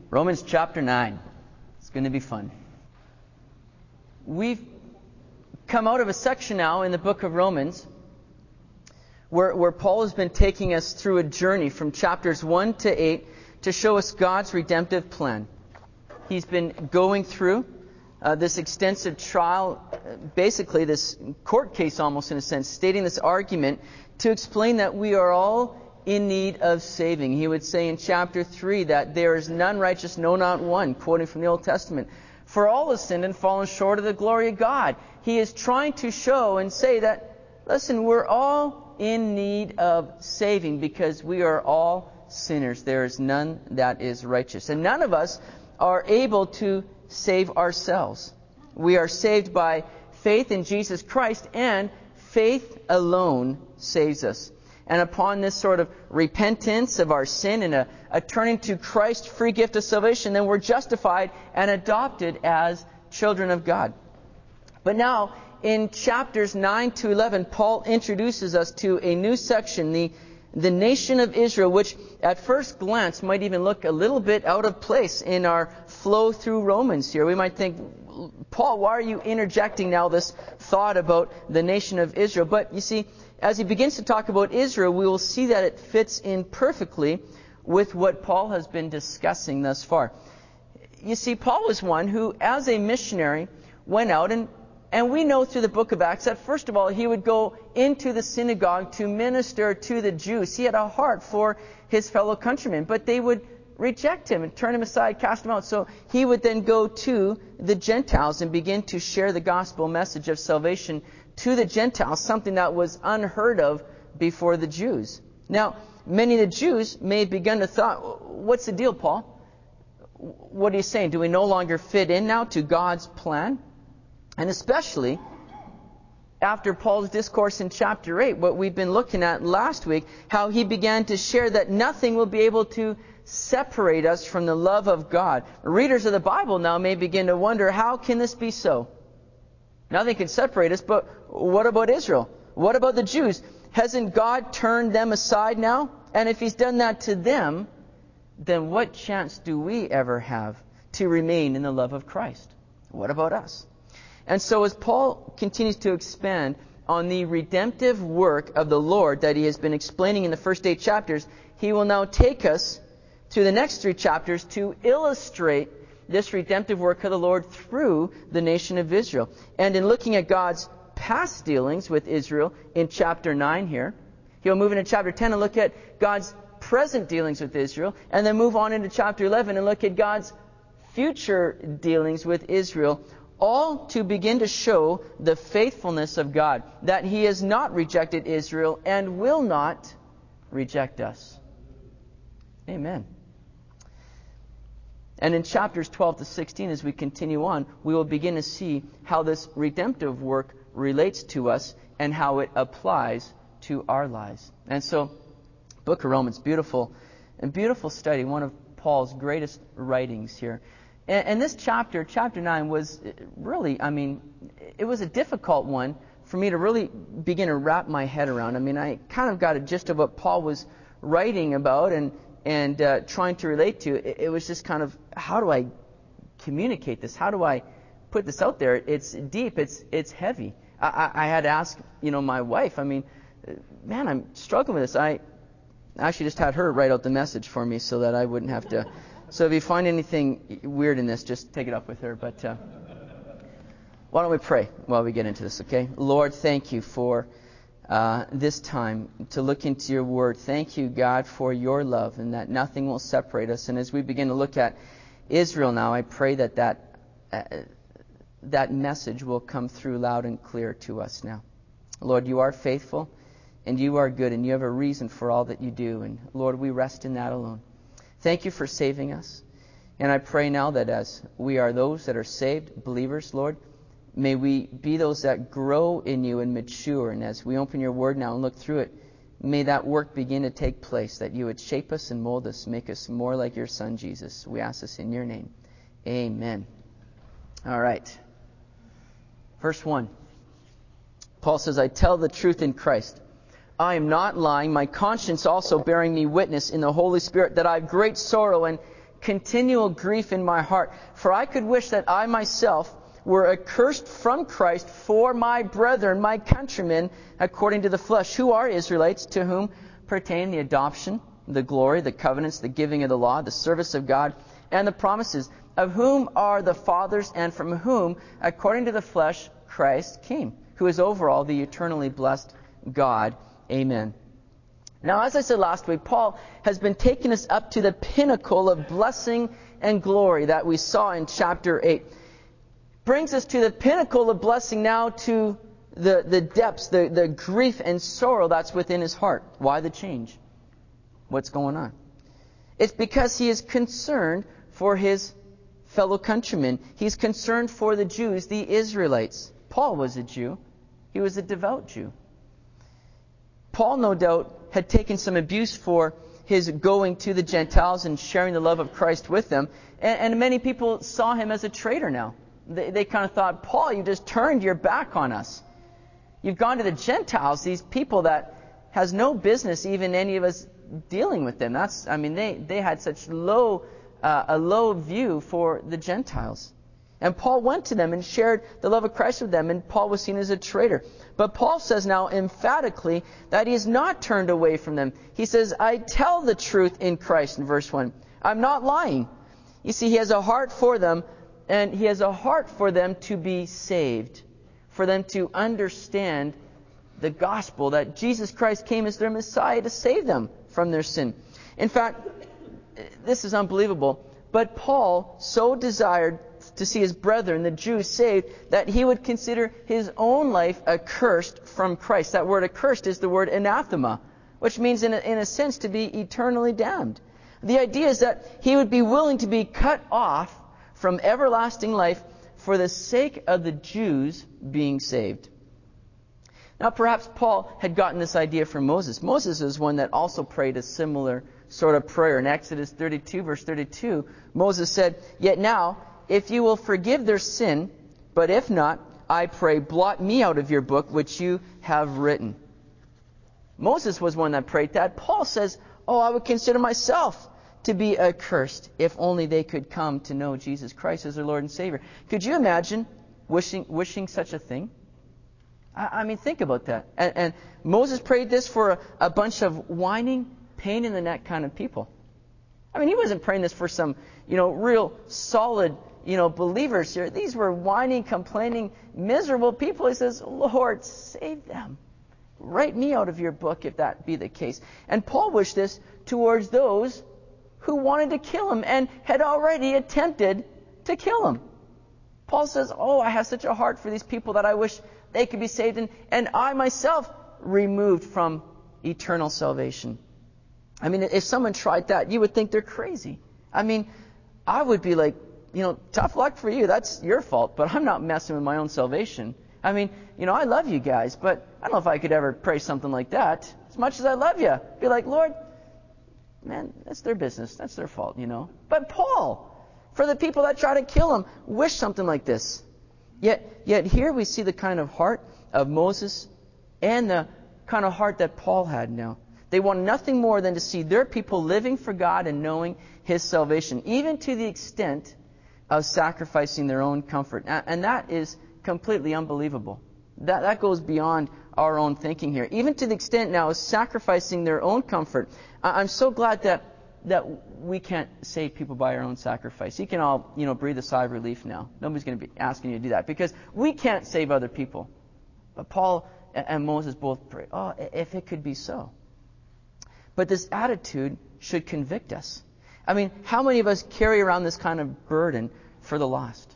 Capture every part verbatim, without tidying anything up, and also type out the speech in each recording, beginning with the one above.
Romans chapter nine. It's going to be fun. We've come out of a section now in the book of Romans where, where Paul has been taking us through a journey from chapters one to eight to show us God's redemptive plan. He's been going through uh, this extensive trial, uh, basically this court case almost in a sense, stating this argument to explain that we are all in need of saving. He would say in chapter three that there is none righteous, no, not one, quoting from the Old Testament. For all have sinned and fallen short of the glory of God. He is trying to show and say that, listen, we're all in need of saving because we are all sinners. There is none that is righteous. And none of us are able to save ourselves. We are saved by faith in Jesus Christ, and faith alone saves us. And upon this sort of repentance of our sin and a, a turning to Christ's free gift of salvation, then we're justified and adopted as children of God. But now, in chapters nine to eleven, Paul introduces us to a new section, the, the nation of Israel, which at first glance might even look a little bit out of place in our flow through Romans here. We might think, Paul, why are you interjecting now this thought about the nation of Israel? But you see, as he begins to talk about Israel, we will see that it fits in perfectly with what Paul has been discussing thus far. You see, Paul was one who, as a missionary, went out, and, and we know through the book of Acts that, first of all, he would go into the synagogue to minister to the Jews. He had a heart for his fellow countrymen, but they would reject him and turn him aside, cast him out. So he would then go to the Gentiles and begin to share the gospel message of salvation to the Gentiles, something that was unheard of before the Jews. Now, many of the Jews may have begun to thought, what's the deal, Paul? What are you saying? Do we no longer fit in now to God's plan? And especially after Paul's discourse in chapter eight, what we've been looking at last week, how he began to share that nothing will be able to separate us from the love of God. Readers of the Bible now may begin to wonder, how can this be so? Nothing can separate us, but what about Israel? What about the Jews? Hasn't God turned them aside now? And if He's done that to them, then what chance do we ever have to remain in the love of Christ? What about us? And so as Paul continues to expand on the redemptive work of the Lord that he has been explaining in the first eight chapters, he will now take us to the next three chapters to illustrate this redemptive work of the Lord through the nation of Israel. And in looking at God's past dealings with Israel in chapter nine here, he'll move into chapter ten and look at God's present dealings with Israel, and then move on into chapter eleven and look at God's future dealings with Israel, all to begin to show the faithfulness of God, that He has not rejected Israel and will not reject us. Amen. And in chapters twelve to sixteen, as we continue on, we will begin to see how this redemptive work relates to us and how it applies to our lives. And so, Book of Romans, beautiful, and beautiful study, one of Paul's greatest writings here. And, and this chapter, chapter nine, was really, I mean, it was a difficult one for me to really begin to wrap my head around. I mean, I kind of got a gist of what Paul was writing about and and uh, trying to relate to. It, it was just kind of, how do I communicate this? How do I put this out there? It's deep. It's it's heavy. I, I, I had to ask, you know, my wife. I mean, man, I'm struggling with this. I actually just had her write out the message for me so that I wouldn't have to. So if you find anything weird in this, just take it up with her. But uh, why don't we pray while we get into this, okay? Lord, thank you for uh, this time to look into your word. Thank you, God, for your love and that nothing will separate us. And as we begin to look at Israel now, I pray that that, uh, that message will come through loud and clear to us now. Lord, you are faithful and you are good and you have a reason for all that you do. And Lord, we rest in that alone. Thank you for saving us. And I pray now that as we are those that are saved, believers, Lord, may we be those that grow in you and mature. And as we open your word now and look through it, may that work begin to take place, that you would shape us and mold us, make us more like your Son, Jesus. We ask this in your name. Amen. All right. Verse one. Paul says, I tell the truth in Christ. I am not lying, my conscience also bearing me witness in the Holy Spirit that I have great sorrow and continual grief in my heart. For I could wish that I myself were accursed from Christ for my brethren, my countrymen, according to the flesh, who are Israelites, to whom pertain the adoption, the glory, the covenants, the giving of the law, the service of God, and the promises, of whom are the fathers, and from whom, according to the flesh, Christ came, who is over all, the eternally blessed God. Amen. Now, as I said last week, Paul has been taking us up to the pinnacle of blessing and glory that we saw in chapter eight. Brings us to the pinnacle of blessing now to the, the depths, the, the grief and sorrow that's within his heart. Why the change? What's going on? It's because he is concerned for his fellow countrymen. He's concerned for the Jews, the Israelites. Paul was a Jew. He was a devout Jew. Paul, no doubt, had taken some abuse for his going to the Gentiles and sharing the love of Christ with them. And, and many people saw him as a traitor now. They, they kind of thought, Paul, you just turned your back on us. You've gone to the Gentiles, these people that has no business even any of us dealing with them. That's, I mean, they, they had such low, uh, a low view for the Gentiles. And Paul went to them and shared the love of Christ with them, and Paul was seen as a traitor. But Paul says now emphatically that he is not turned away from them. He says, I tell the truth in Christ, in verse one. I'm not lying. You see, he has a heart for them, and he has a heart for them to be saved, for them to understand the gospel, that Jesus Christ came as their Messiah to save them from their sin. In fact, this is unbelievable, but Paul so desired to see his brethren, the Jews, saved, that he would consider his own life accursed from Christ. That word accursed is the word anathema, which means in a, in a sense to be eternally damned. The idea is that he would be willing to be cut off from everlasting life for the sake of the Jews being saved. Now, perhaps Paul had gotten this idea from Moses. Moses is one that also prayed a similar sort of prayer. In Exodus thirty-two, verse thirty-two, Moses said, Yet now, if you will forgive their sin, but if not, I pray, blot me out of your book which you have written. Moses was one that prayed that. Paul says, oh, I would consider myself to be accursed if only they could come to know Jesus Christ as their Lord and Savior. Could you imagine wishing wishing such a thing? I, I mean, think about that. And, and Moses prayed this for a, a bunch of whining, pain in the neck kind of people. I mean, he wasn't praying this for some, you know, real solid, you know, believers here. These were whining, complaining, miserable people. He says, Lord, save them. Write me out of your book if that be the case. And Paul wished this towards those who wanted to kill him and had already attempted to kill him. Paul says, oh, I have such a heart for these people that I wish they could be saved, and, and I myself removed from eternal salvation. I mean, if someone tried that, you would think they're crazy. I mean, I would be like, you know, tough luck for you. That's your fault, but I'm not messing with my own salvation. I mean, you know, I love you guys, but I don't know if I could ever pray something like that. As much as I love you, be like, Lord, man, that's their business. That's their fault, you know. But Paul, for the people that try to kill him, wish something like this. Yet, yet here we see the kind of heart of Moses and the kind of heart that Paul had now. They want nothing more than to see their people living for God and knowing His salvation, even to the extent of sacrificing their own comfort. And that is completely unbelievable. That, that goes beyond our own thinking here. Even to the extent now of sacrificing their own comfort. I'm so glad that that we can't save people by our own sacrifice. You can all, you know, breathe a sigh of relief now. Nobody's going to be asking you to do that because we can't save other people. But Paul and Moses both pray, oh, if it could be so. But this attitude should convict us. I mean, how many of us carry around this kind of burden for the lost?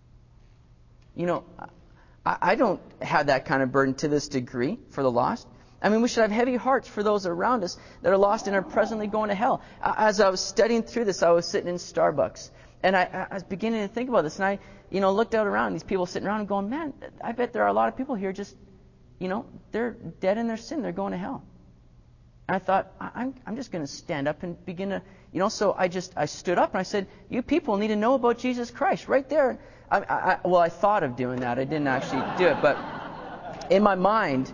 You know, I, I don't have that kind of burden to this degree for the lost. I mean, we should have heavy hearts for those around us that are lost and are presently going to hell. As I was studying through this, I was sitting in Starbucks. And I, I was beginning to think about this. And I, you know, looked out around, these people sitting around and going, man, I bet there are a lot of people here just, you know, they're dead in their sin. They're going to hell. And I thought, I'm, I'm just going to stand up and begin to, you know, so I just, I stood up and I said, you people need to know about Jesus Christ right there. I, I, well, I thought of doing that. I didn't actually do it. But in my mind,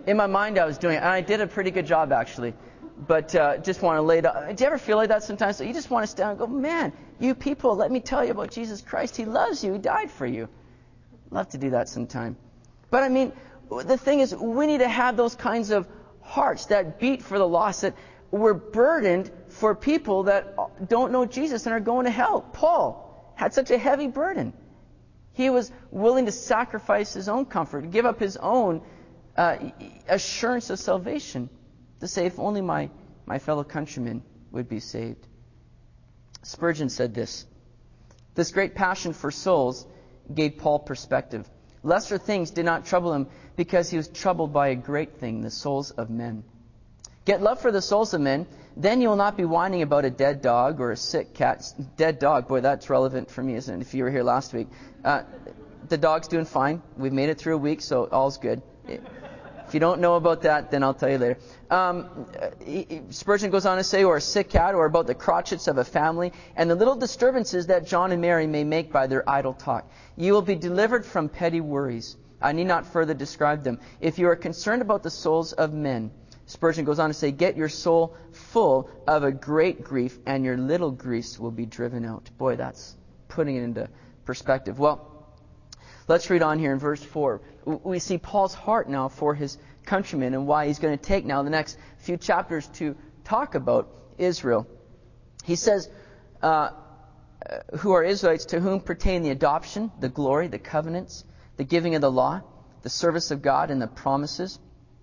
in my mind I was doing it, and I did a pretty good job actually. But uh, just want to lay it out. Do you ever feel like that sometimes? So you just want to stand and go, man, you people, let me tell you about Jesus Christ. He loves you. He died for you. Love to do that sometime. But I mean, the thing is, we need to have those kinds of hearts that beat for the lost, that we're burdened for people that don't know Jesus and are going to hell. Paul had such a heavy burden. He was willing to sacrifice his own comfort, give up his own uh, assurance of salvation, to say, if only my, my fellow countrymen would be saved. Spurgeon said this: this great passion for souls gave Paul perspective. Lesser things did not trouble him because he was troubled by a great thing, the souls of men. Get love for the souls of men, then you will not be whining about a dead dog or a sick cat. Dead dog, boy, that's relevant for me, isn't it, if you were here last week. Uh, the dog's doing fine. We've made it through a week, so all's good. If you don't know about that, then I'll tell you later. Um, Spurgeon goes on to say, or a sick cat, or about the crotchets of a family, and the little disturbances that John and Mary may make by their idle talk. You will be delivered from petty worries. I need not further describe them. If you are concerned about the souls of men, Spurgeon goes on to say, get your soul full of a great grief, and your little griefs will be driven out. Boy, that's putting it into perspective. Well, let's read on here in verse four. We see Paul's heart now for his countrymen and why he's going to take now the next few chapters to talk about Israel. He says, uh, who are Israelites, to whom pertain the adoption, the glory, the covenants, the giving of the law, the service of God, and the promises,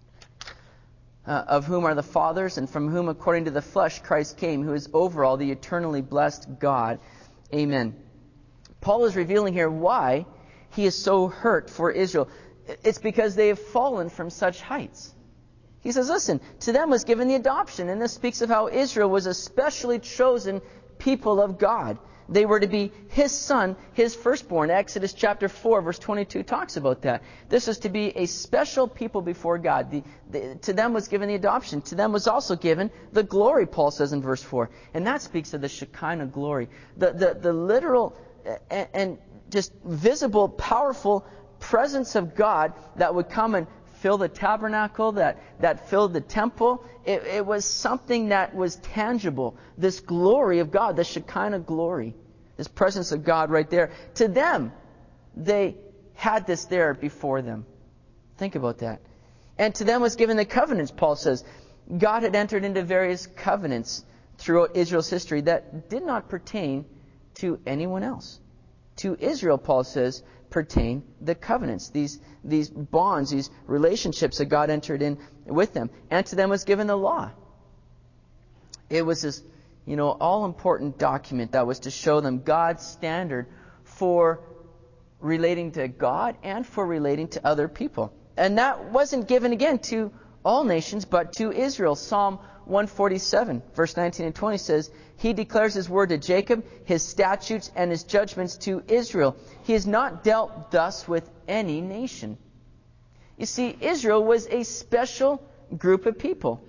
uh, of whom are the fathers, and from whom according to the flesh Christ came, who is over all, the eternally blessed God. Amen. Paul is revealing here why he is so hurt for Israel. It's because they have fallen from such heights. He says, listen, to them was given the adoption. And this speaks of how Israel was a specially chosen people of God. They were to be his son, his firstborn. Exodus chapter four, verse twenty-two talks about that. This is to be a special people before God. The, the, to them was given the adoption. To them was also given the glory, Paul says in verse four. And that speaks of the Shekinah glory. The, the, the literal and, and just visible, powerful presence of God that would come and fill the tabernacle, that, that filled the temple. It, it was something that was tangible. This glory of God, the Shekinah glory, this presence of God right there. To them, they had this there before them. Think about that. And to them was given the covenants, Paul says. God had entered into various covenants throughout Israel's history that did not pertain to anyone else. To Israel, Paul says, pertain the covenants, these these bonds, these relationships that God entered in with them. And to them was given the law. It was this, you know, all-important document that was to show them God's standard for relating to God and for relating to other people. And that wasn't given again to all nations, but to Israel. Psalm one forty-seven, verse nineteen and twenty says, He declares His word to Jacob, His statutes and His judgments to Israel. He has not dealt thus with any nation. You see, Israel was a special group of people.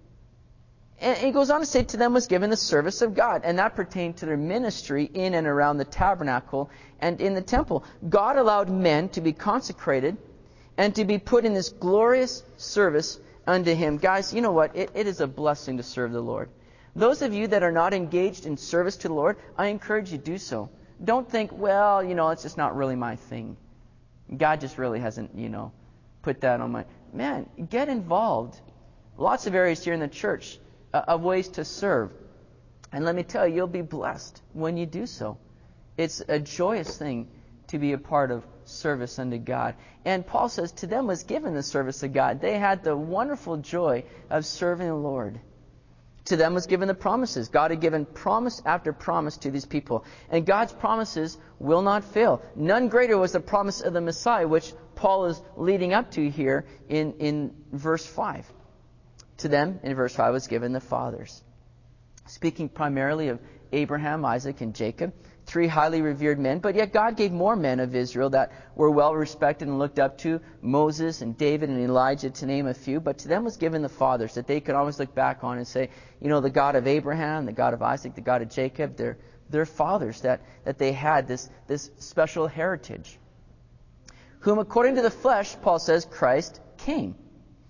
And he goes on to say, to them was given the service of God. And that pertained to their ministry in and around the tabernacle and in the temple. God allowed men to be consecrated and to be put in this glorious service unto Him. Guys, you know what? It, it is a blessing to serve the Lord. Those of you that are not engaged in service to the Lord, I encourage you to do so. Don't think, well, you know, it's just not really my thing. God just really hasn't, you know, put that on my... Man, get involved. Lots of areas here in the church uh, of ways to serve. And let me tell you, you'll be blessed when you do so. It's a joyous thing to be a part of service unto God. And Paul says, to them was given the service of God. They had the wonderful joy of serving the Lord. To them was given the promises. God had given promise after promise to these people. And God's promises will not fail. None greater was the promise of the Messiah, which Paul is leading up to here in, in verse five. To them, in verse five, was given the fathers. Speaking primarily of Abraham, Isaac, and Jacob. Three highly revered men, but yet God gave more men of Israel that were well respected and looked up to, Moses and David and Elijah, to name a few. But to them was given the fathers that they could always look back on and say, you know, the God of Abraham, the God of Isaac, the God of Jacob, their their fathers, that, that they had this, this special heritage. Whom according to the flesh, Paul says, Christ came.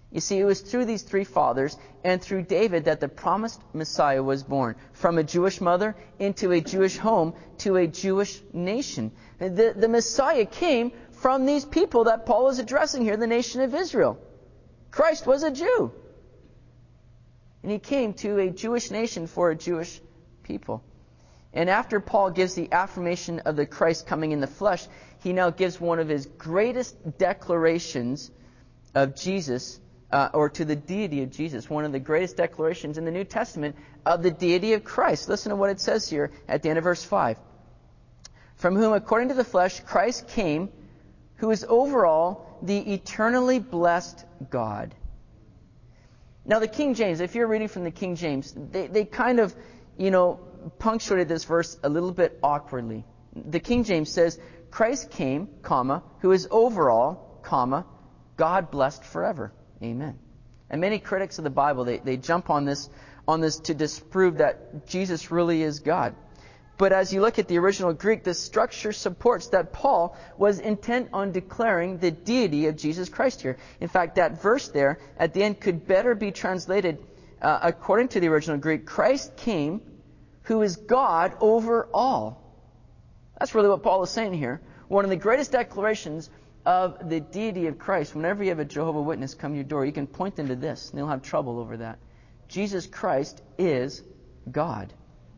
You see, it was through these three fathers and through David that the promised Messiah was born. From a Jewish mother into a Jewish home to a Jewish nation. The, the Messiah came from these people that Paul is addressing here, the nation of Israel. Christ was a Jew. And he came to a Jewish nation for a Jewish people. And after Paul gives the affirmation of the Christ coming in the flesh, he now gives one of his greatest declarations of Jesus, uh, or to the deity of Jesus, one of the greatest declarations in the New Testament of the deity of Christ. Listen to what it says here at the end of verse five. From whom, according to the flesh, Christ came, who is over all the eternally blessed God. Now, the King James, if you're reading from the King James, they, they kind of, you know, punctuated this verse a little bit awkwardly. The King James says, Christ came, comma, who is over all, comma, God blessed forever. Amen. And many critics of the Bible, they, they jump on this, on this to disprove that Jesus really is God. But as you look at the original Greek, the structure supports that Paul was intent on declaring the deity of Jesus Christ here. In fact, that verse there at the end could better be translated uh, according to the original Greek, Christ came, who is God over all. That's really what Paul is saying here. One of the greatest declarations of the deity of Christ. Whenever you have a Jehovah's Witness come to your door, you can point them to this, and they'll have trouble over that. Jesus Christ is God.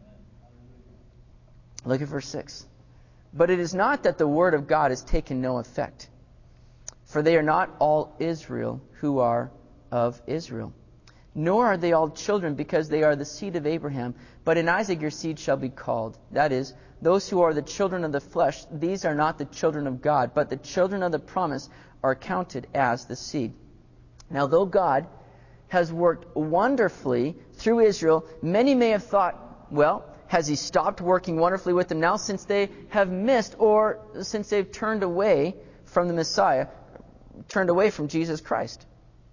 Look at verse six. But it is not that the word of God has taken no effect, for they are not all Israel who are of Israel. Nor are they all children, because they are the seed of Abraham. But in Isaac your seed shall be called. That is, those who are the children of the flesh, these are not the children of God, but the children of the promise are counted as the seed. Now, though God has worked wonderfully through Israel, many may have thought, well, has he stopped working wonderfully with them now, since they have missed, or since they've turned away from the Messiah, turned away from Jesus Christ?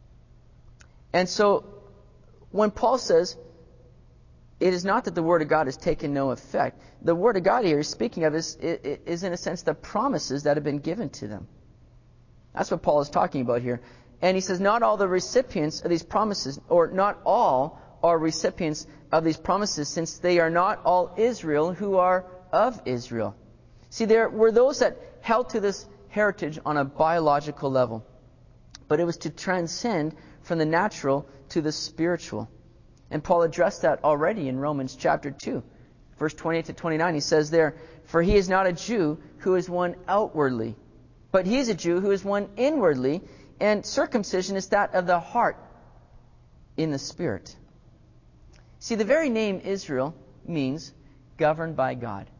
And so, when Paul says, it is not that the Word of God has taken no effect, the Word of God here is speaking of is, is in a sense the promises that have been given to them. That's what Paul is talking about here. And he says, not all the recipients of these promises, or not all are recipients of these promises, since they are not all Israel who are of Israel. See, there were those that held to this heritage on a biological level, but it was to transcend from the natural to the spiritual. And Paul addressed that already in Romans chapter two, verse twenty-eight to twenty-nine. He says there, for he is not a Jew who is one outwardly, but he is a Jew who is one inwardly, and circumcision is that of the heart in the spirit. See, the very name Israel means governed by God.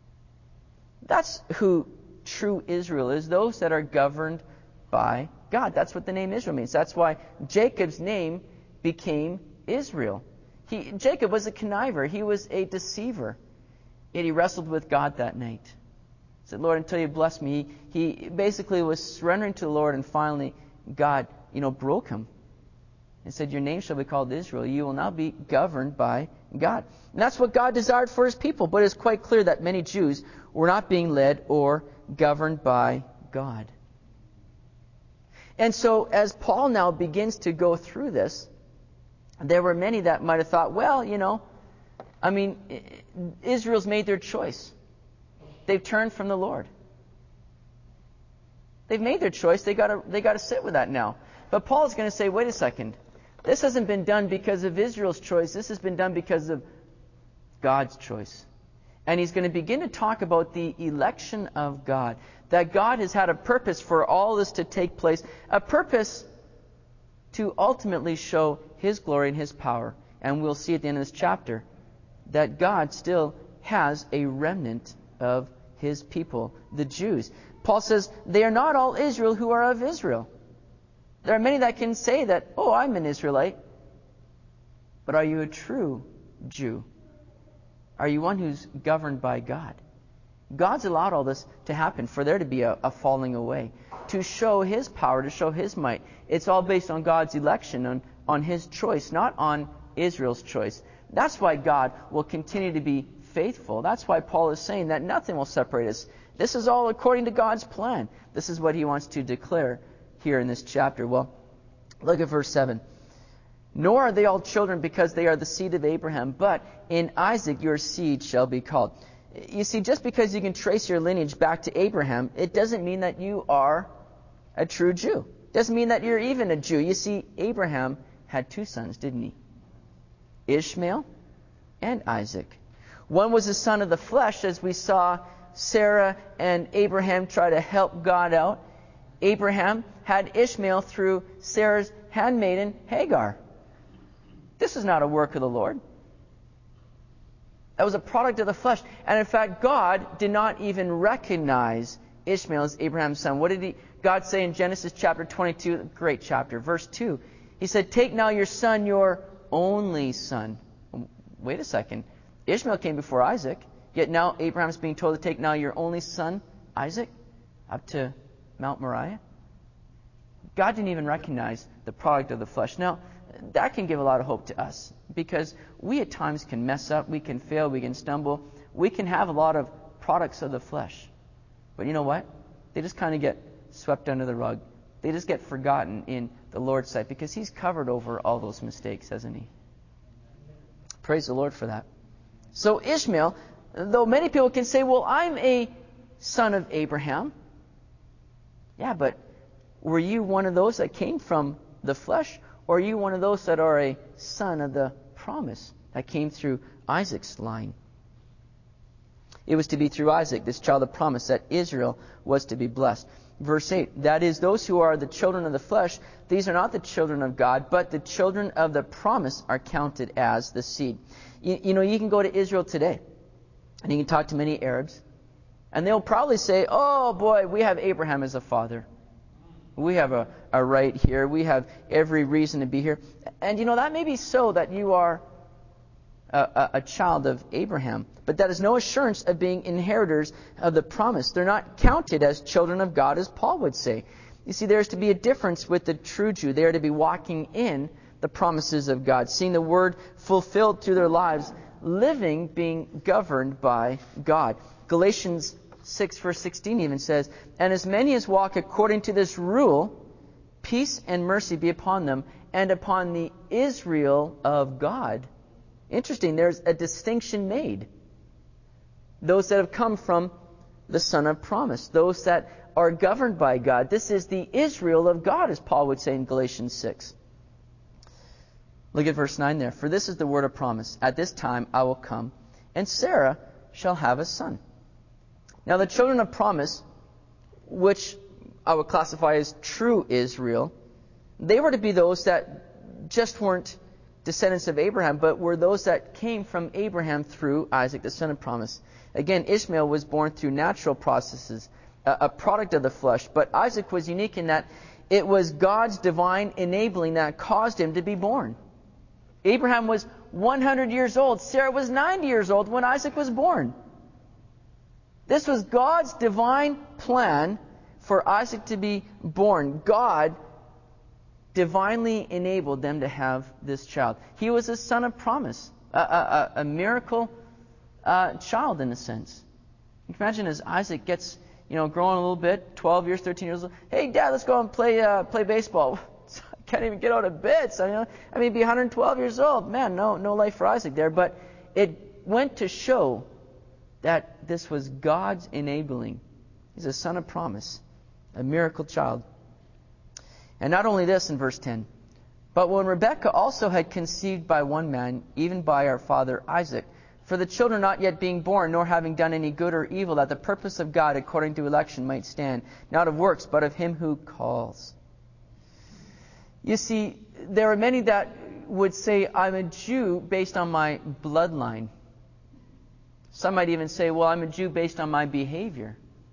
That's who true Israel is, those that are governed by God. That's what the name Israel means. That's why Jacob's name became Israel. He, Jacob was a conniver. He was a deceiver. Yet he wrestled with God that night. He said, Lord, until you bless me. He, he basically was surrendering to the Lord, and finally God, you know, broke him and said, your name shall be called Israel. You will now be governed by God. And that's what God desired for his people. But it's quite clear that many Jews were not being led or governed by God. And so as Paul now begins to go through this, there were many that might have thought, well, you know, I mean, Israel's made their choice. They've turned from the Lord. They've made their choice. They got to they got to sit with that now. But Paul's going to say, wait a second. This hasn't been done because of Israel's choice. This has been done because of God's choice. And he's going to begin to talk about the election of God. That God has had a purpose for all this to take place. A purpose to ultimately show his glory and his power. And we'll see at the end of this chapter that God still has a remnant of his people, the Jews. Paul says, they are not all Israel who are of Israel. There are many that can say that, oh, I'm an Israelite. But are you a true Jew? Are you one who's governed by God? God's allowed all this to happen for there to be a, a falling away, to show his power, to show his might. It's all based on God's election, on, on his choice, not on Israel's choice. That's why God will continue to be faithful. That's why Paul is saying that nothing will separate us. This is all according to God's plan. This is what he wants to declare here in this chapter. Well, Look at verse seven. Nor are they all children because they are the seed of Abraham, but in Isaac your seed shall be called. You see, just because you can trace your lineage back to Abraham, it doesn't mean that you are a true Jew. It doesn't mean that you're even a Jew. You see, Abraham had two sons, didn't he? Ishmael and Isaac. One was the son of the flesh, as we saw Sarah and Abraham try to help God out. Abraham had Ishmael through Sarah's handmaiden, Hagar. This is not a work of the Lord. That was a product of the flesh. And in fact, God did not even recognize Ishmael as Abraham's son. What did he, God say in Genesis chapter twenty-two? Great chapter. Verse two. He said, take now your son, your only son. Wait a second. Ishmael came before Isaac. Yet now Abraham's being told to take now your only son, Isaac, up to Mount Moriah. God didn't even recognize the product of the flesh. Now, that can give a lot of hope to us, because we at times can mess up, we can fail, we can stumble, we can have a lot of products of the flesh. But you know what? They just kind of get swept under the rug. They just get forgotten in the Lord's sight, because He's covered over all those mistakes, hasn't He? Praise the Lord for that. So Ishmael, though many people can say, well, I'm a son of Abraham. Yeah, but were you one of those that came from the flesh? Or are you one of those that are a son of the promise that came through Isaac's line? It was to be through Isaac, this child of promise, that Israel was to be blessed. Verse eight, that is, those who are the children of the flesh, these are not the children of God, but the children of the promise are counted as the seed. You, you know, you can go to Israel today, and you can talk to many Arabs, and they'll probably say, oh boy, we have Abraham as a father. We have a, a right here. We have every reason to be here. And you know, that may be so that you are a, a, a child of Abraham. But that is no assurance of being inheritors of the promise. They're not counted as children of God, as Paul would say. You see, there is to be a difference with the true Jew. They are to be walking in the promises of God, seeing the word fulfilled through their lives, living being governed by God. Galatians six verse sixteen even says, and as many as walk according to this rule, peace and mercy be upon them and upon the Israel of God. Interesting, there's a distinction made. Those that have come from the Son of Promise, those that are governed by God. This is the Israel of God, as Paul would say in Galatians six. Look at verse nine there. For this is the word of promise. At this time I will come, and Sarah shall have a son. Now the children of promise, which I would classify as true Israel, they were to be those that just weren't descendants of Abraham, but were those that came from Abraham through Isaac, the son of promise. Again, Ishmael was born through natural processes, a product of the flesh, but Isaac was unique in that it was God's divine enabling that caused him to be born. Abraham was one hundred years old. Sarah was ninety years old when Isaac was born. This was God's divine plan for Isaac to be born. God divinely enabled them to have this child. He was a son of promise, a, a, a miracle uh, child in a sense. You can imagine as Isaac gets, you know, growing a little bit, twelve years, thirteen years old. Hey, Dad, let's go and play uh, play baseball. I can't even get out of bed. So, you know, I mean, be one hundred twelve years old. Man, no, no life for Isaac there. But it went to show that this was God's enabling. He's a son of promise, a miracle child. And not only this in verse ten, but when Rebekah also had conceived by one man, even by our father Isaac, for the children not yet being born, nor having done any good or evil, that the purpose of God according to election might stand, not of works, but of him who calls. You see, there are many that would say, I'm a Jew based on my bloodline. Some might even say, well, I'm a Jew based on my behavior.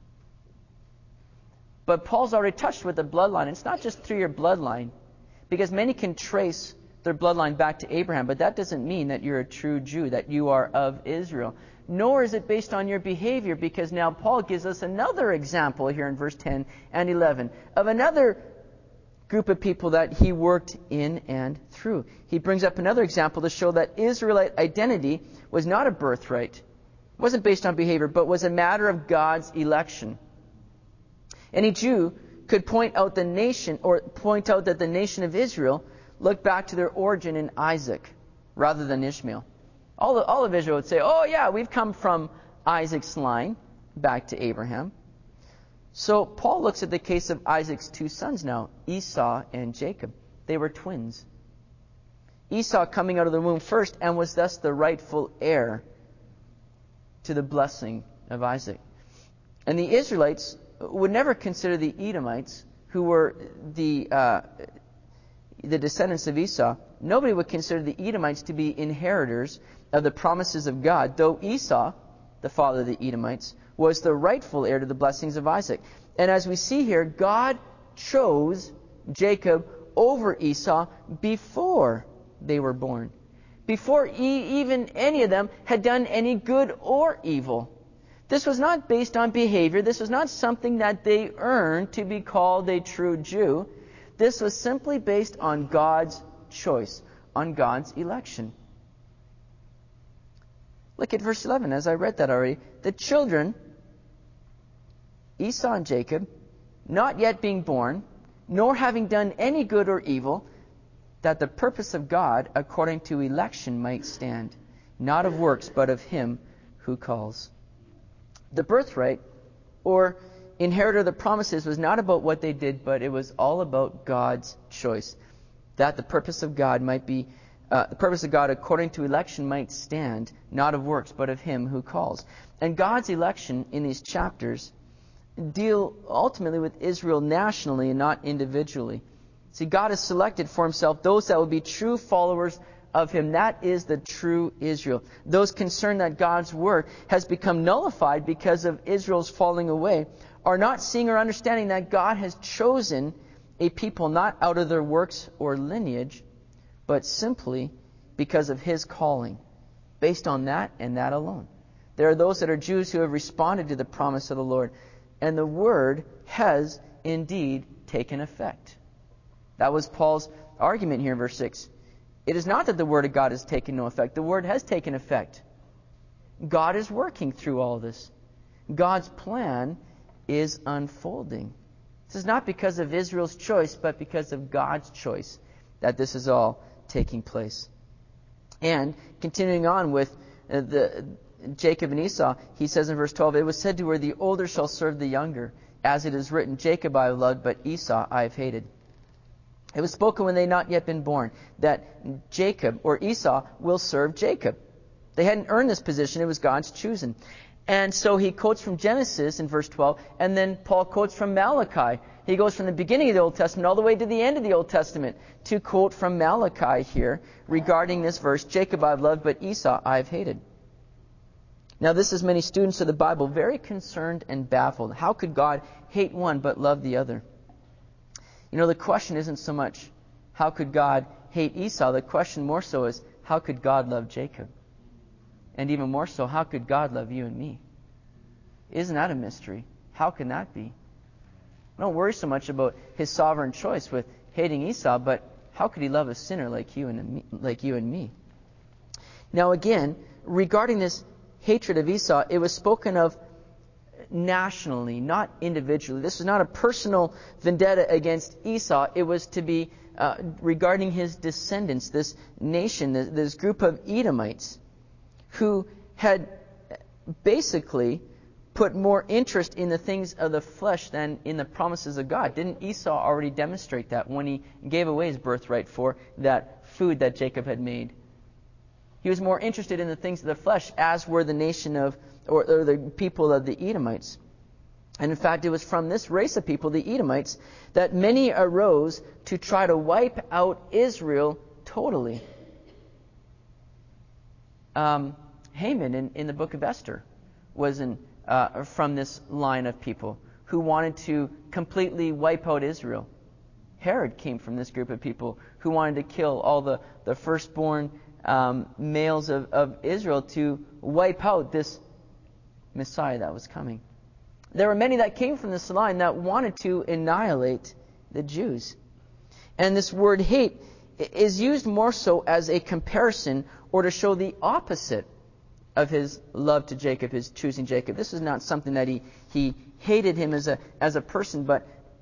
But Paul's already touched with the bloodline. It's not just through your bloodline, because many can trace their bloodline back to Abraham, but that doesn't mean that you're a true Jew, that you are of Israel. Nor is it based on your behavior, because now Paul gives us another example here in verse ten and eleven of another group of people that he worked in and through. He brings up another example to show that Israelite identity was not a birthright. It wasn't based on behavior, but was a matter of God's election. Any Jew could point out the nation, or point out that the nation of Israel looked back to their origin in Isaac rather than Ishmael. All of, all of Israel would say, oh yeah, we've come from Isaac's line back to Abraham. So Paul looks at the case of Isaac's two sons now, Esau and Jacob. They were twins. Esau coming out of the womb first and was thus the rightful heir to the blessing of Isaac. And the Israelites would never consider the Edomites, who were the uh, the descendants of Esau, nobody would consider the Edomites to be inheritors of the promises of God, though Esau, the father of the Edomites, was the rightful heir to the blessings of Isaac. And as we see here, God chose Jacob over Esau before they were born, before e- even any of them had done any good or evil. This was not based on behavior. This was not something that they earned to be called a true Jew. This was simply based on God's choice, on God's election. Look at verse eleven, as I read that already. The children, Esau and Jacob, not yet being born, nor having done any good or evil, that the purpose of God according to election might stand, not of works, but of him who calls. The birthright, or inheritor of the promises, was not about what they did, but it was all about God's choice, that the purpose of God might be, uh, the purpose of God according to election might stand, not of works, but of him who calls. And God's election in these chapters deal ultimately with Israel nationally and not individually. See, God has selected for himself those that will be true followers of him. That is the true Israel. Those concerned that God's word has become nullified because of Israel's falling away are not seeing or understanding that God has chosen a people not out of their works or lineage, but simply because of his calling, based on that and that alone. There are those that are Jews who have responded to the promise of the Lord, and the word has indeed taken effect. That was Paul's argument here in verse six. It is not that the word of God has taken no effect. The word has taken effect. God is working through all this. God's plan is unfolding. This is not because of Israel's choice, but because of God's choice that this is all taking place. And continuing on with uh, the Jacob and Esau, he says in verse twelve, it was said to her, the older shall serve the younger. As it is written, Jacob I have loved, but Esau I have hated. It was spoken when they had not yet been born, that Jacob or Esau will serve Jacob. They hadn't earned this position. It was God's choosing. And so he quotes from Genesis in verse twelve, and then Paul quotes from Malachi. He goes from the beginning of the Old Testament all the way to the end of the Old Testament to quote from Malachi here regarding this verse, Jacob I have loved, but Esau I have hated. Now this is many students of the Bible very concerned and baffled. How could God hate one but love the other? You know, the question isn't so much, how could God hate Esau? The question more so is, how could God love Jacob? And even more so, how could God love you and me? Isn't that a mystery? How can that be? Don't worry so much about his sovereign choice with hating Esau, but how could he love a sinner like you and me, like you and me? Now again, regarding this hatred of Esau, it was spoken of nationally, not individually. This was not a personal vendetta against Esau. It was to be uh, regarding his descendants, this nation, this, this group of Edomites, who had basically put more interest in the things of the flesh than in the promises of God. Didn't Esau already demonstrate that when he gave away his birthright for that food that Jacob had made? He was more interested in the things of the flesh, as were the nation of, or, or the people of the Edomites. And in fact, it was from this race of people, the Edomites, that many arose to try to wipe out Israel totally. Um, Haman in, in the book of Esther was in, uh, from this line of people who wanted to completely wipe out Israel. Herod came from this group of people who wanted to kill all the, the firstborn um, males of, of Israel to wipe out this Messiah that was coming. There were many that came from this line that wanted to annihilate the Jews. And this word hate is used more so as a comparison or to show the opposite of his love to Jacob, his choosing Jacob. This is not something that he, he hated him as a as a person, but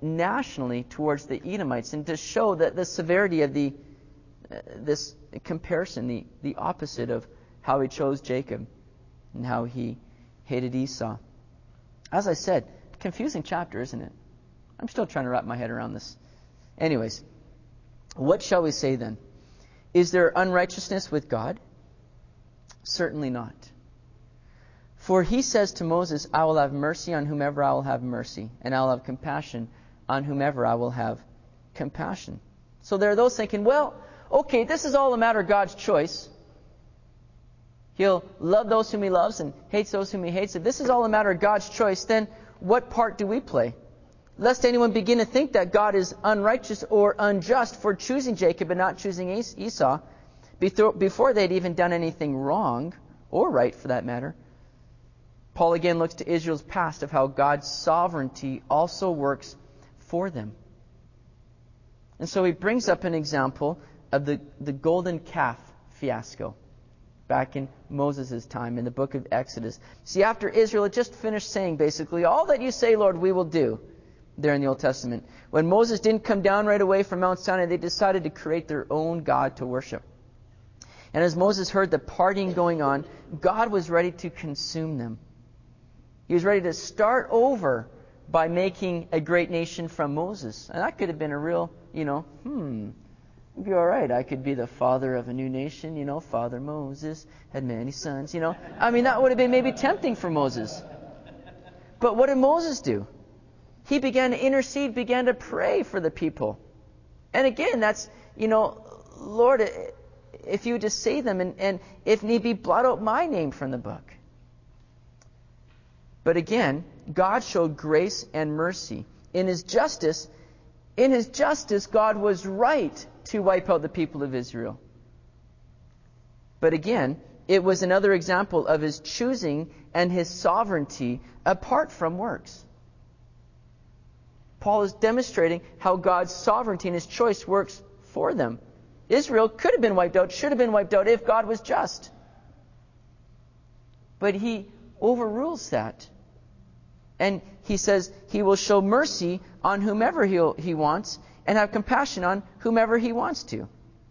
nationally towards the Edomites, and to show that the severity of the uh, this comparison, the, the opposite of how he chose Jacob and how he hated Esau. As I said, confusing chapter, isn't it? I'm still trying to wrap my head around this. Anyways, what shall we say then? Is there unrighteousness with God? Certainly not. For he says to Moses, I will have mercy on whomever I will have mercy, and I will have compassion on whomever I will have compassion. So there are those thinking, well, okay, this is all a matter of God's choice. He'll love those whom he loves and hates those whom he hates. If this is all a matter of God's choice, then what part do we play? Lest anyone begin to think that God is unrighteous or unjust for choosing Jacob and not choosing Esau before they'd even done anything wrong, or right for that matter. Paul again looks to Israel's past of how God's sovereignty also works for them. And so he brings up an example of the, the golden calf fiasco back in Moses' time in the book of Exodus. See, after Israel had just finished saying basically, all that you say, Lord, we will do, there in the Old Testament. When Moses didn't come down right away from Mount Sinai, they decided to create their own God to worship. And as Moses heard the partying going on, God was ready to consume them. He was ready to start over by making a great nation from Moses. And that could have been a real, you know, hmm, it'd be all right. I could be the father of a new nation, you know, Father Moses had many sons, you know. I mean, that would have been maybe tempting for Moses. But what did Moses do? He began to intercede, began to pray for the people. And again, that's, you know, Lord, if you would just save them, and, and if need be, blot out my name from the book. But again, God showed grace and mercy. In his justice, in his justice, God was right to wipe out the people of Israel. But again, it was another example of his choosing and his sovereignty apart from works. Paul is demonstrating how God's sovereignty and his choice works for them. Israel could have been wiped out, should have been wiped out if God was just. But he overrules that. And he says he will show mercy on whomever he'll, he wants and have compassion on whomever he wants to.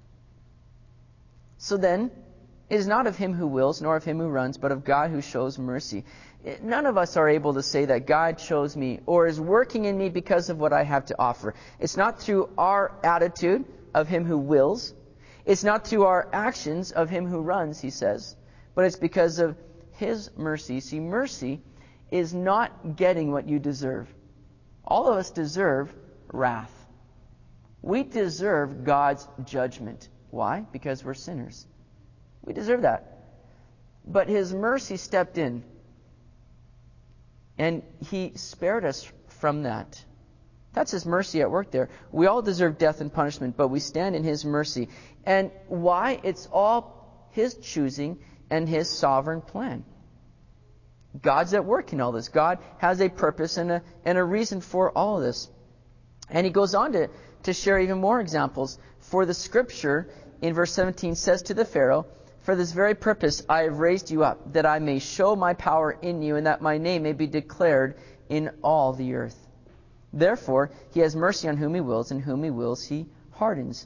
So then, it is not of him who wills, nor of him who runs, but of God who shows mercy. None of us are able to say that God chose me or is working in me because of what I have to offer. It's not through our attitude of him who wills. It's not through our actions of him who runs, he says. But it's because of his mercy. See, mercy is not getting what you deserve. All of us deserve wrath. We deserve God's judgment. Why? Because we're sinners. We deserve that. But his mercy stepped in, and he spared us from that. That's his mercy at work there. We all deserve death and punishment, but we stand in his mercy. And why? It's all his choosing and his sovereign plan. God's at work in all this. God has a purpose and a, and a reason for all of this. And he goes on to, to share even more examples. For the scripture in verse seventeen says to the Pharaoh, for this very purpose I have raised you up, that I may show my power in you, and that my name may be declared in all the earth. Therefore, he has mercy on whom he wills, and whom he wills he hardens.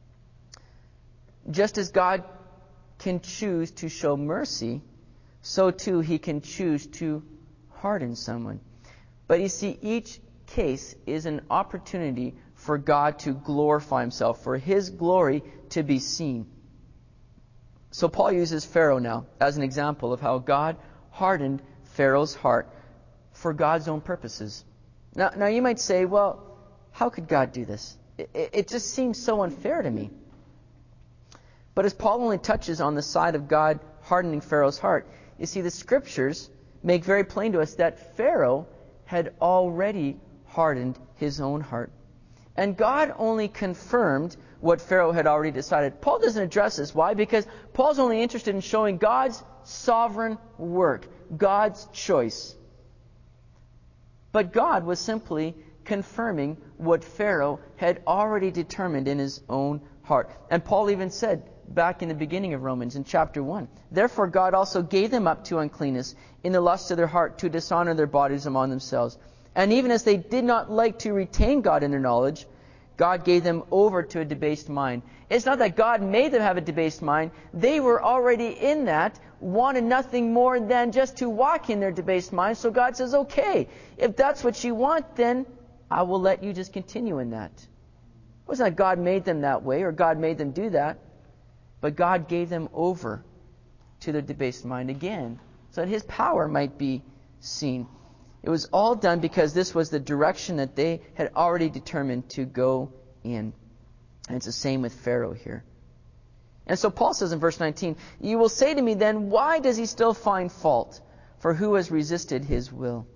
Just as God can choose to show mercy, so too he can choose to harden someone. But you see, each case is an opportunity for God to glorify himself, for his glory to be seen. So Paul uses Pharaoh now as an example of how God hardened Pharaoh's heart for God's own purposes. Now, now you might say, well, how could God do this? It, it just seems so unfair to me. But as Paul only touches on the side of God hardening Pharaoh's heart, you see, the scriptures make very plain to us that Pharaoh had already hardened his own heart. And God only confirmed what Pharaoh had already decided. Paul doesn't address this. Why? Because Paul's only interested in showing God's sovereign work, God's choice. But God was simply confirming what Pharaoh had already determined in his own heart. And Paul even said back in the beginning of Romans in chapter one, therefore God also gave them up to uncleanness in the lust of their heart to dishonor their bodies among themselves, And even as they did not like to retain God in their knowledge, God gave them over to a debased mind. It's not that God made them have a debased mind. They were already in that, wanted nothing more than just to walk in their debased mind. So God says, okay, if that's what you want, then I will let you just continue in that. It wasn't that God made them that way or God made them do that, but God gave them over to their debased mind again, so that His power might be seen. It was all done because this was the direction that they had already determined to go in. And it's the same with Pharaoh here. And so Paul says in verse nineteen, you will say to me then, why does he still find fault? For who has resisted his will?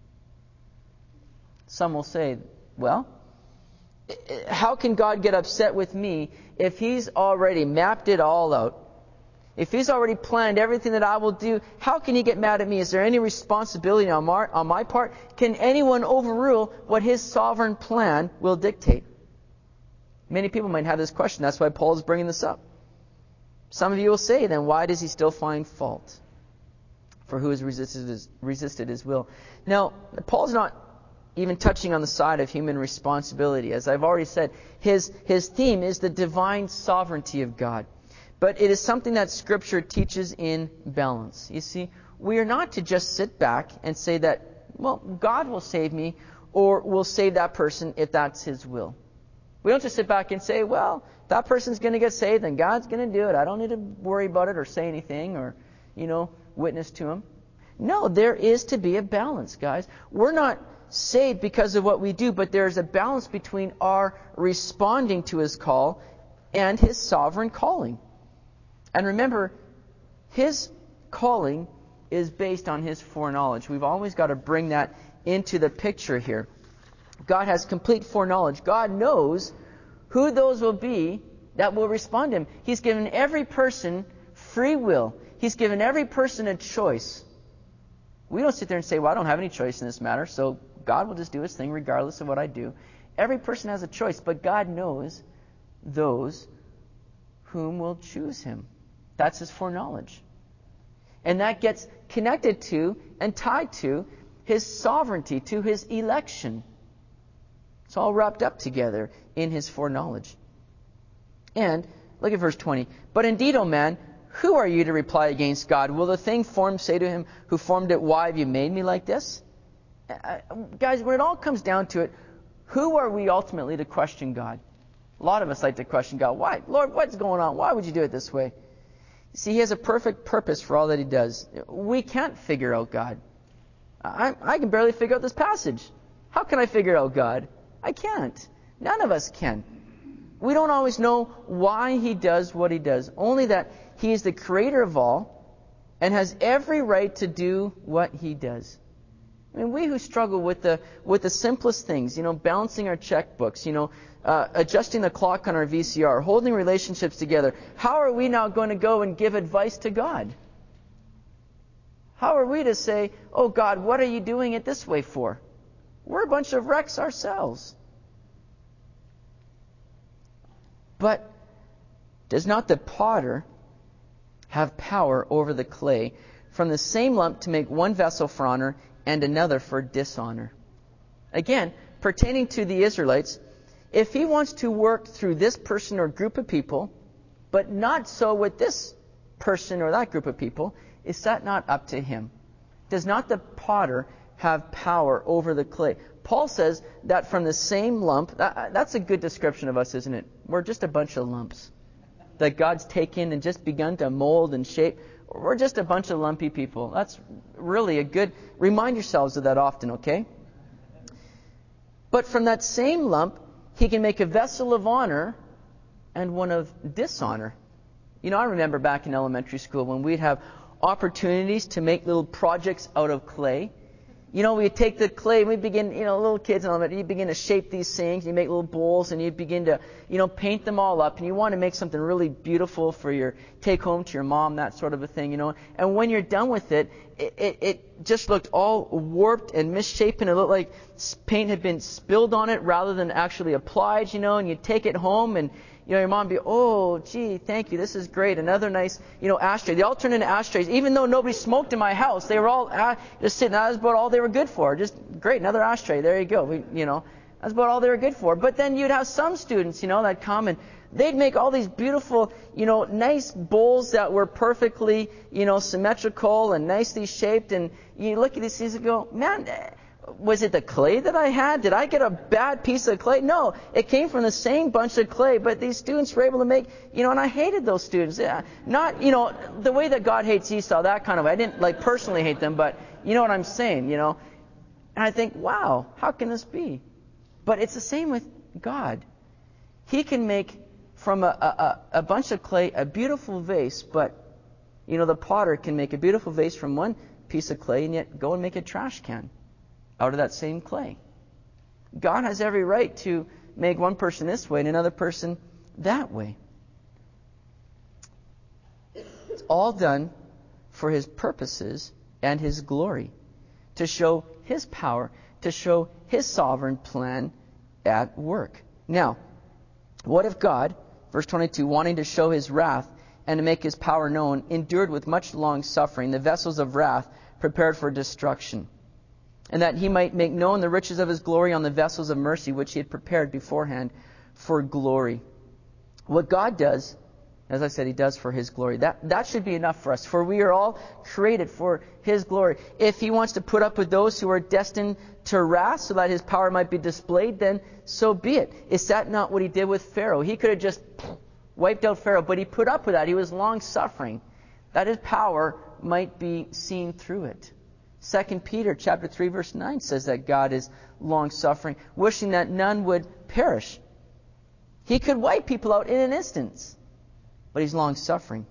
Some will say, well, how can God get upset with me if He's already mapped it all out? If He's already planned everything that I will do, how can He get mad at me? Is there any responsibility on my, on my part? Can anyone overrule what His sovereign plan will dictate? Many people might have this question. That's why Paul is bringing this up. Some of you will say, then, why does he still find fault? For who has resisted his, resisted his will? Now, Paul's not even touching on the side of human responsibility. As I've already said, his, his theme is the divine sovereignty of God. But it is something that Scripture teaches in balance. You see, we are not to just sit back and say that, well, God will save me, or will save that person if that's His will. We don't just sit back and say, well, that person's going to get saved, and God's going to do it. I don't need to worry about it or say anything or, you know, witness to Him. No, there is to be a balance, guys. We're not saved because of what we do, but there's a balance between our responding to His call and His sovereign calling. And remember, His calling is based on His foreknowledge. We've always got to bring that into the picture here. God has complete foreknowledge. God knows who those will be that will respond to Him. He's given every person free will. He's given every person a choice. We don't sit there and say, well, I don't have any choice in this matter, so God will just do His thing regardless of what I do. Every person has a choice, but God knows those whom will choose Him. That's His foreknowledge. And that gets connected to and tied to His sovereignty, to His election. It's all wrapped up together in His foreknowledge. And look at verse twenty. But indeed, O man, who are you to reply against God? Will the thing formed say to Him who formed it, why have you made me like this? Uh, guys, when it all comes down to it, who are we ultimately to question God? A lot of us like to question God. Why? Lord, what's going on? Why would you do it this way? See, He has a perfect purpose for all that He does. We can't figure out God. I, I can barely figure out this passage. How can I figure out God? I can't. None of us can. We don't always know why He does what He does. Only that He is the creator of all and has every right to do what He does. I mean, we who struggle with the with the simplest things, you know, balancing our checkbooks, you know, uh, adjusting the clock on our V C R, holding relationships together, how are we now going to go and give advice to God? How are we to say, oh God, what are you doing it this way for? We're a bunch of wrecks ourselves. But does not the potter have power over the clay from the same lump to make one vessel for honor and another for dishonor? Again, pertaining to the Israelites, if He wants to work through this person or group of people, but not so with this person or that group of people, is that not up to Him? Does not the potter have power over the clay? Paul says that from the same lump, that, that's a good description of us, isn't it? We're just a bunch of lumps that God's taken and just begun to mold and shape. We're just a bunch of lumpy people. That's really a good, remind yourselves of that often, okay? But from that same lump, He can make a vessel of honor and one of dishonor. You know, I remember back in elementary school when we'd have opportunities to make little projects out of clay. You know, we'd take the clay and we'd begin, you know, little kids in elementary, you begin to shape these things, you make little bowls and you begin to, you know, paint them all up, and you want to make something really beautiful for your take home to your mom, that sort of a thing, you know. And when you're done with it, it, it, it just looked all warped and misshapen. It looked like paint had been spilled on it rather than actually applied, you know, and you take it home and You know, your mom would be, oh, gee, thank you. This is great. Another nice, you know, ashtray. They all turned into ashtrays. Even though nobody smoked in my house, they were all uh, just sitting. That was about all they were good for. Just great, another ashtray. There you go. We, you know, that's about all they were good for. But then you'd have some students, you know, that come and they'd make all these beautiful, you know, nice bowls that were perfectly, you know, symmetrical and nicely shaped. And you look at these things and go, man, was it the clay that I had? Did I get a bad piece of clay? No, it came from the same bunch of clay, but these students were able to make, you know, and I hated those students. Yeah, not, you know, the way that God hates Esau, that kind of way. I didn't, like, personally hate them, but you know what I'm saying, you know. And I think, wow, how can this be? But it's the same with God. He can make from a, a, a bunch of clay a beautiful vase, but, you know, the potter can make a beautiful vase from one piece of clay and yet go and make a trash can out of that same clay. God has every right to make one person this way and another person that way. It's all done for His purposes and His glory, to show His power, to show His sovereign plan at work. Now, what if God, verse twenty-two, wanting to show His wrath and to make His power known, endured with much long suffering the vessels of wrath prepared for destruction, and that He might make known the riches of His glory on the vessels of mercy which He had prepared beforehand for glory. What God does, as I said, He does for His glory. That, that should be enough for us, for we are all created for His glory. If He wants to put up with those who are destined to wrath so that His power might be displayed, then so be it. Is that not what He did with Pharaoh? He could have just wiped out Pharaoh, but He put up with that. He was long-suffering, that His power might be seen through it. Second Peter chapter three verse nine says that God is long-suffering, wishing that none would perish. He could wipe people out in an instant, but He's long-suffering.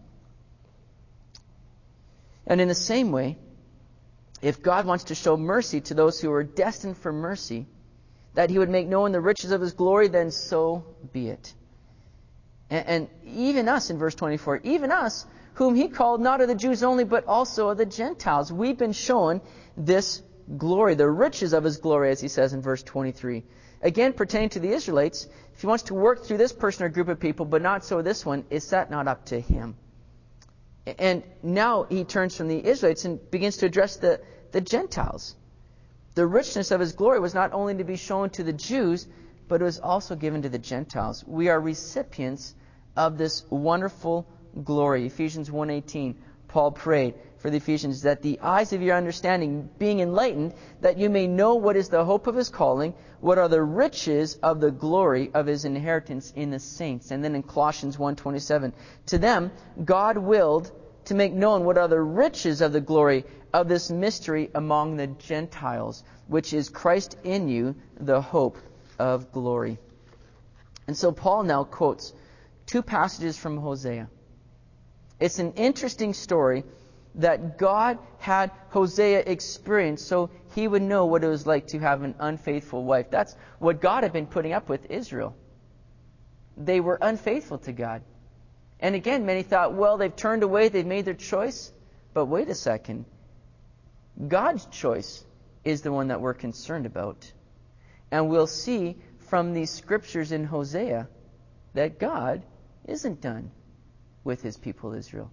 And in the same way, if God wants to show mercy to those who are destined for mercy, that He would make known the riches of His glory, then so be it. And, and even us, in verse twenty-four, even us, whom He called not of the Jews only, but also of the Gentiles. We've been shown this glory, the riches of His glory, as He says in verse twenty-three. Again, pertaining to the Israelites, if He wants to work through this person or group of people, but not so this one, is that not up to Him? And now He turns from the Israelites and begins to address the, the Gentiles. The richness of His glory was not only to be shown to the Jews, but it was also given to the Gentiles. We are recipients of this wonderful glory. Ephesians one eighteen, Paul prayed for the Ephesians that the eyes of your understanding being enlightened, that you may know what is the hope of His calling, what are the riches of the glory of His inheritance in the saints. And then in Colossians one twenty-seven, to them God willed to make known what are the riches of the glory of this mystery among the Gentiles, which is Christ in you, the hope of glory. And so Paul now quotes two passages from Hosea. It's an interesting story that God had Hosea experience so he would know what it was like to have an unfaithful wife. That's what God had been putting up with Israel. They were unfaithful to God. And again, many thought, well, they've turned away, they've made their choice. But wait a second. God's choice is the one that we're concerned about. And we'll see from these scriptures in Hosea that God isn't done with His people Israel.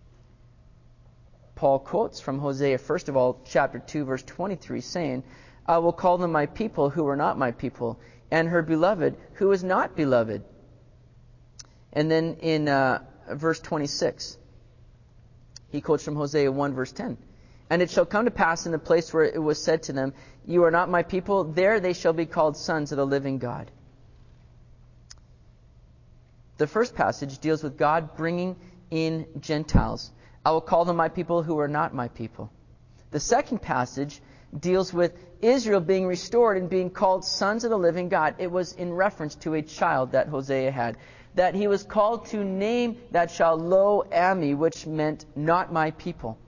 Paul quotes from Hosea, first of all, chapter two, verse twenty-three, saying, I will call them my people who were not my people, and her beloved who was not beloved. And then in uh, verse twenty-six, he quotes from Hosea one, verse ten. And it shall come to pass in the place where it was said to them, you are not my people, there they shall be called sons of the living God. The first passage deals with God bringing in Gentiles. I will call them my people who are not my people. The second passage deals with Israel being restored and being called sons of the living God. It was in reference to a child that Hosea had, that he was called to name that child Lo-Ami, which meant not my people.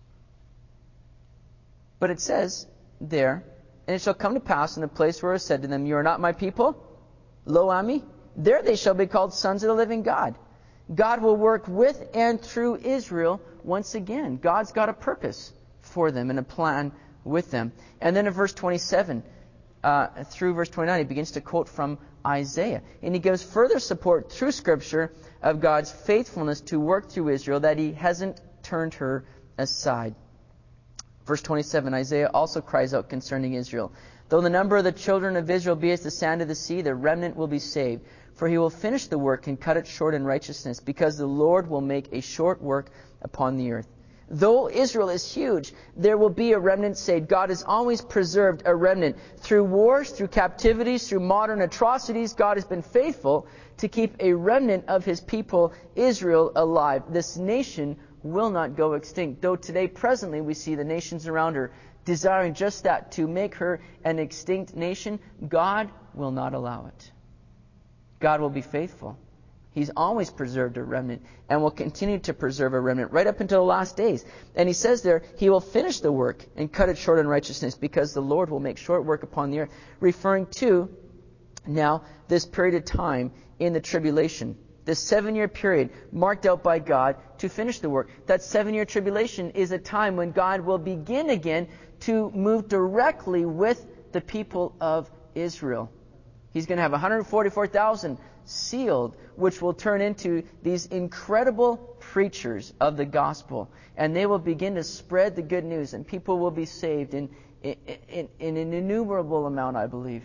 But it says there, and it shall come to pass in the place where it was said to them, you are not my people, Lo-Ami, there they shall be called sons of the living God. God will work with and through Israel once again. God's got a purpose for them and a plan with them. And then in verse twenty-seven, uh, through verse twenty-nine, he begins to quote from Isaiah. And he gives further support through Scripture of God's faithfulness to work through Israel, that he hasn't turned her aside. Verse twenty-seven, Isaiah also cries out concerning Israel. Though the number of the children of Israel be as the sand of the sea, the remnant will be saved. For he will finish the work and cut it short in righteousness, because the Lord will make a short work upon the earth. Though Israel is huge, there will be a remnant saved. God has always preserved a remnant. Through wars, through captivities, through modern atrocities, God has been faithful to keep a remnant of his people, Israel, alive. This nation will not go extinct. Though today, presently, we see the nations around her desiring just that, to make her an extinct nation, God will not allow it. God will be faithful. He's always preserved a remnant and will continue to preserve a remnant right up until the last days. And he says there, he will finish the work and cut it short in righteousness, because the Lord will make short work upon the earth, referring to now this period of time in the tribulation. This seven-year period marked out by God to finish the work. That seven-year tribulation is a time when God will begin again to move directly with the people of Israel. He's going to have one hundred forty-four thousand sealed, which will turn into these incredible preachers of the gospel. And they will begin to spread the good news, and people will be saved in, in, in, in an innumerable amount, I believe.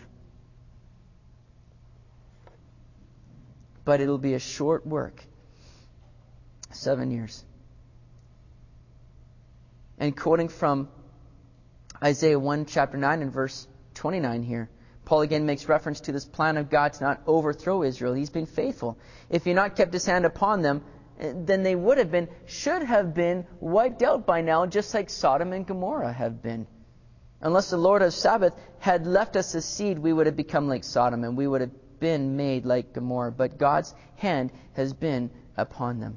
But it'll be a short work. Seven years. And quoting from Isaiah one, chapter nine, and verse twenty-nine here, Paul again makes reference to this plan of God to not overthrow Israel. He's been faithful. If he had not kept his hand upon them, then they would have been, should have been, wiped out by now, just like Sodom and Gomorrah have been. Unless the Lord of Sabbath had left us a seed, we would have become like Sodom, and we would have been made like Gomorrah. But God's hand has been upon them.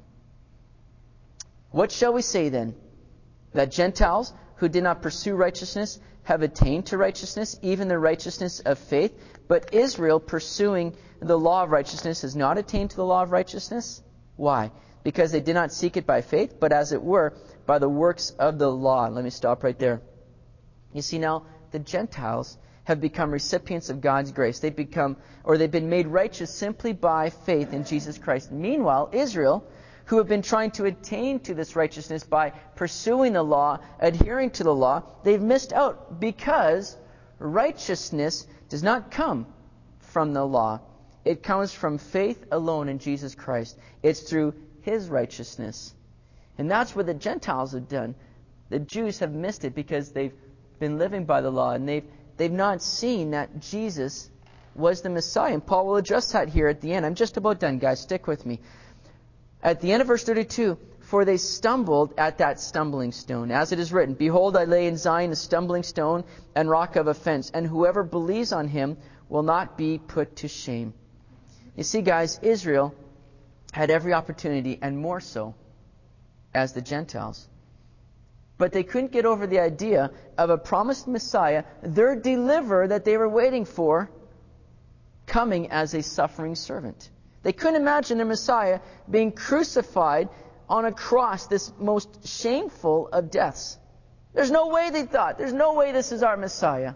What shall we say then? That Gentiles who did not pursue righteousness have attained to righteousness, even the righteousness of faith. But Israel, pursuing the law of righteousness, has not attained to the law of righteousness. Why? Because they did not seek it by faith, but as it were, by the works of the law. Let me stop right there. You see, now, the Gentiles have become recipients of God's grace. They've become, or they've been made righteous simply by faith in Jesus Christ. Meanwhile, Israel, who have been trying to attain to this righteousness by pursuing the law, adhering to the law, they've missed out, because righteousness does not come from the law. It comes from faith alone in Jesus Christ. It's through his righteousness. And that's what the Gentiles have done. The Jews have missed it because they've been living by the law, and they've they've not seen that Jesus was the Messiah. And Paul will address that here at the end. I'm just about done, guys. Stick with me. At the end of verse thirty-two, for they stumbled at that stumbling stone. As it is written, behold, I lay in Zion a stumbling stone and rock of offense, and whoever believes on him will not be put to shame. You see, guys, Israel had every opportunity, and more so, as the Gentiles. But they couldn't get over the idea of a promised Messiah, their deliverer that they were waiting for, coming as a suffering servant. They couldn't imagine their Messiah being crucified on a cross, this most shameful of deaths. There's no way, they thought. There's no way this is our Messiah.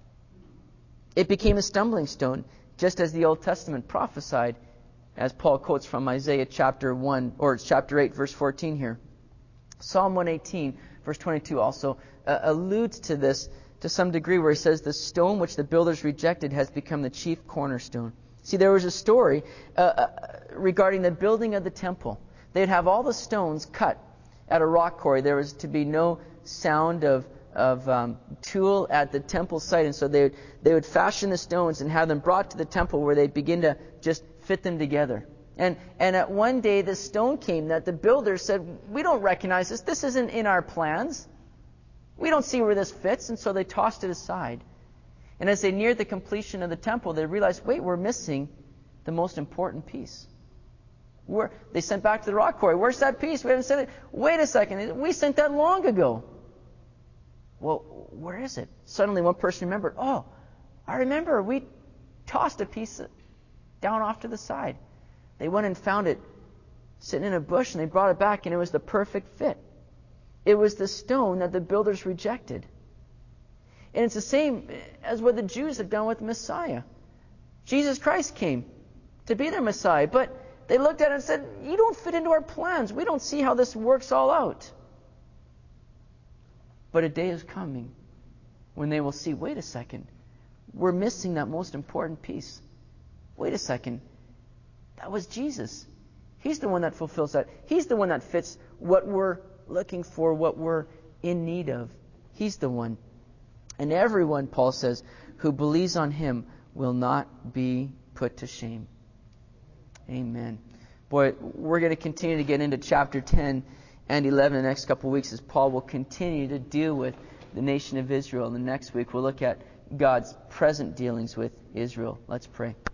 It became a stumbling stone, just as the Old Testament prophesied, as Paul quotes from Isaiah chapter one, or chapter eight, verse fourteen here. Psalm one eighteen, verse twenty-two also uh, alludes to this to some degree, where he says, the stone which the builders rejected has become the chief cornerstone. See, there was a story uh, uh, regarding the building of the temple. They'd have all the stones cut at a rock quarry. There was to be no sound of of um, tool at the temple site, and so they would, they would fashion the stones and have them brought to the temple, where they'd begin to just fit them together. And and at one day, this stone came that the builders said, we don't recognize this. This isn't in our plans. We don't see where this fits, and so they tossed it aside. And as they neared the completion of the temple, they realized, wait, we're missing the most important piece. We're, they sent back to the rock quarry. Where's that piece? We haven't sent it. Wait a second. We sent that long ago. Well, where is it? Suddenly one person remembered, oh, I remember. We tossed a piece down off to the side. They went and found it sitting in a bush, and they brought it back, and it was the perfect fit. It was the stone that the builders rejected. And it's the same as what the Jews had done with Messiah. Jesus Christ came to be their Messiah, but they looked at it and said, you don't fit into our plans. We don't see how this works all out. But a day is coming when they will see, wait a second, we're missing that most important piece. Wait a second, that was Jesus. He's the one that fulfills that. He's the one that fits what we're looking for, what we're in need of. He's the one. And everyone, Paul says, who believes on him will not be put to shame. Amen. Boy, we're going to continue to get into chapter ten and eleven in the next couple of weeks as Paul will continue to deal with the nation of Israel. And the next week we'll look at God's present dealings with Israel. Let's pray.